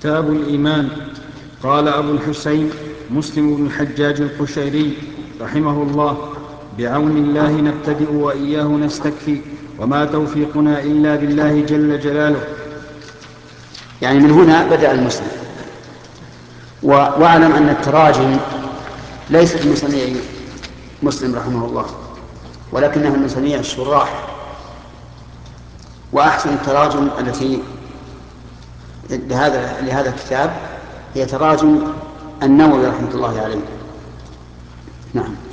كتاب الإيمان. قال أبو الحسين مسلم بن الحجاج القشيري رحمه الله: بعون الله نبتدئ وإياه نستكفي، وما توفيقنا إلا بالله جل جلاله. يعني من هنا بدأ المسلم. واعلم أن التراجم ليست من صنيع مسلم رحمه الله، ولكنها من صنيع الشراح. وأحسن التراجم التي لهذا الكتاب هي تراجم النووي رحمة الله عليه. نعم.